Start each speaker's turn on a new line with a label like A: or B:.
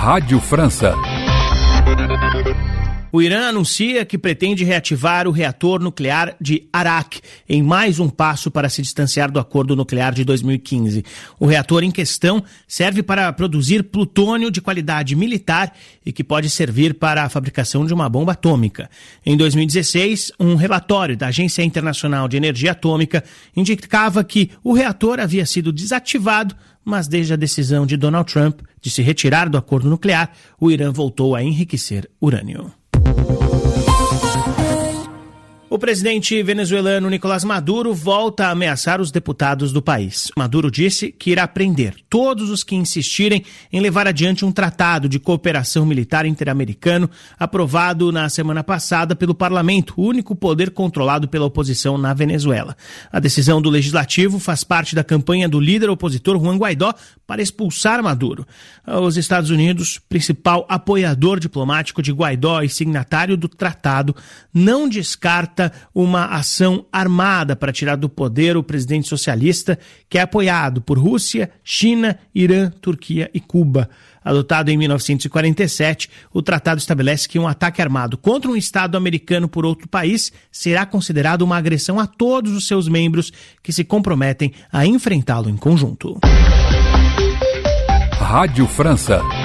A: Rádio França.
B: O Irã anuncia que pretende reativar o reator nuclear de Arak, em mais um passo para se distanciar do acordo nuclear de 2015. O reator em questão serve para produzir plutônio de qualidade militar e que pode servir para a fabricação de uma bomba atômica. Em 2016, um relatório da Agência Internacional de Energia Atômica indicava que o reator havia sido desativado, mas desde a decisão de Donald Trump de se retirar do acordo nuclear, o Irã voltou a enriquecer urânio. O presidente venezuelano Nicolás Maduro volta a ameaçar os deputados do país. Maduro disse que irá prender todos os que insistirem em levar adiante um tratado de cooperação militar interamericano aprovado na semana passada pelo parlamento, o único poder controlado pela oposição na Venezuela. A decisão do legislativo faz parte da campanha do líder opositor Juan Guaidó para expulsar Maduro. Os Estados Unidos, principal apoiador diplomático de Guaidó e signatário do tratado, não descarta uma ação armada para tirar do poder o presidente socialista, que é apoiado por Rússia, China, Irã, Turquia e Cuba. Adotado em 1947, o tratado estabelece que um ataque armado contra um Estado americano por outro país será considerado uma agressão a todos os seus membros que se comprometem a enfrentá-lo em conjunto.
A: Rádio França.